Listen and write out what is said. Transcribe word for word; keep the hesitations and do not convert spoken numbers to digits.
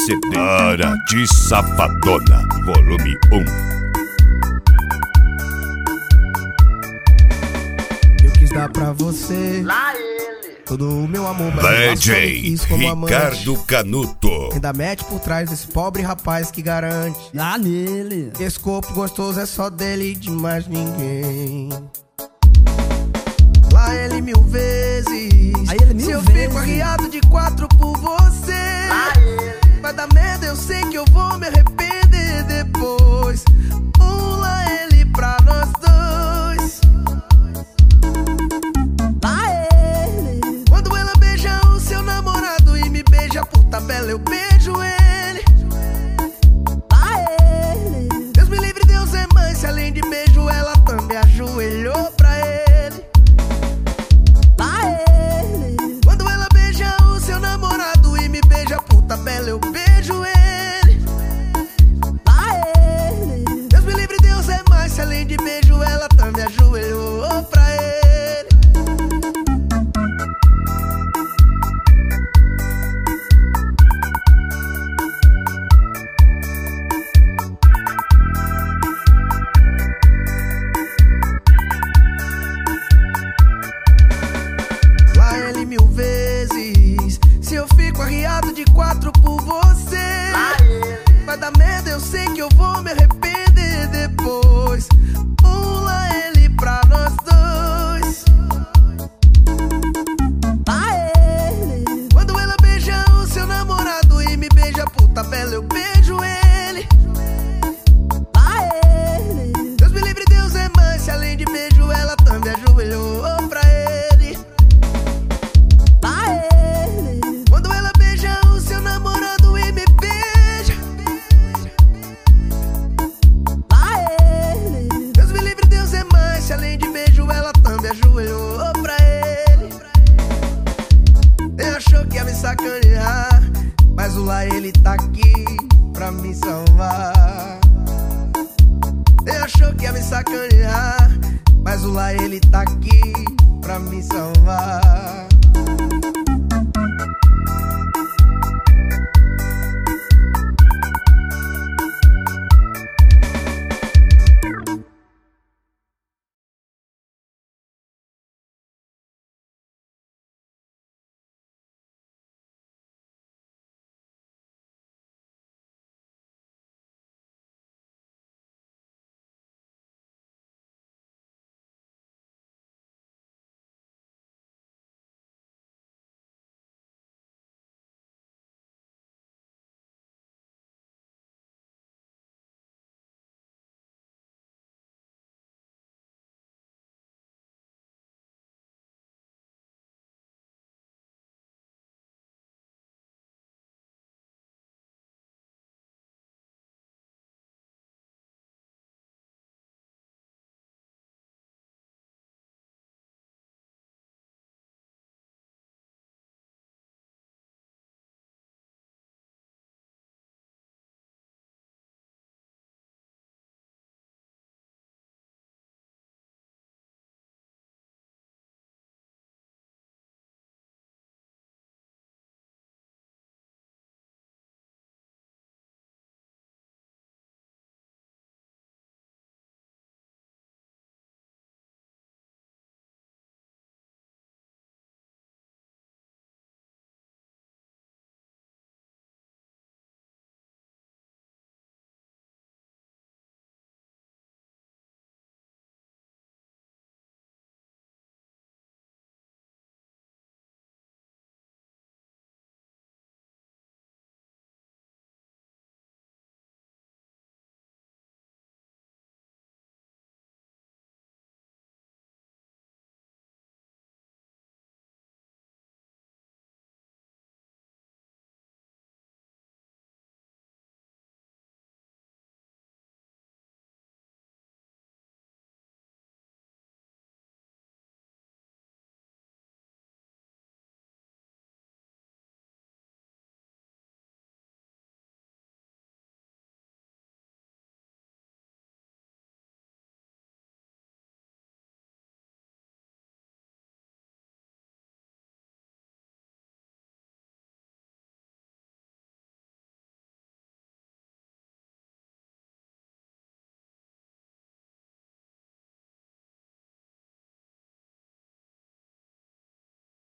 C D Cara de Safadona, volume um. Eu quis dar pra você Lá ele, todo o meu amor, mas D eu J quis como Ricardo amante. Canuto. Ainda mete por trás desse pobre rapaz que garante Lá nele. esse corpo gostoso é só dele e de mais ninguém. Lá ele mil vezes. Aí ele mil Se eu vezes. fico arriado de quatro por você, lá ele, vai dar merda, eu sei que eu vou me arrepender depois. Pula ele pra nós dois. Lá ele. Quando ela beija o seu namorado e me beija por tabela, eu beijo ele. Lá ele. Deus me livre, Deus é mãe, se além de beijo ela também ajoelhou pra ele. Lá ele. Quando ela beija o seu namorado e me beija por tabela, eu beijo ele. Lá ele. Deus me livre, Deus é mais, se além de beijo ela também ajoelhou pra ele. Lá ele mil vezes. Se eu fico arriado de quatro por você, lá ele, vai dar merda, eu sei que eu vou me arrepender depois. Pula ele pra nós dois. Lá ele. Quando ela beija o seu namorado e me beija por tabela, eu beijo ele. Lá ele. Deus me livre, Deus é mãe, se além de beijo ela também ajoelhou pra ele. Lá ele. Quando ela beija o seu namorado e me beija, Lá ele. Deus me livre, Deus é mais, se além de beijo ela também ajoelhou pra ele. Ele achou que ia me sacanear, mas o lá ele tá aqui pra me salvar. Ele achou que ia me sacanear, mas o lá ele tá aqui pra me salvar.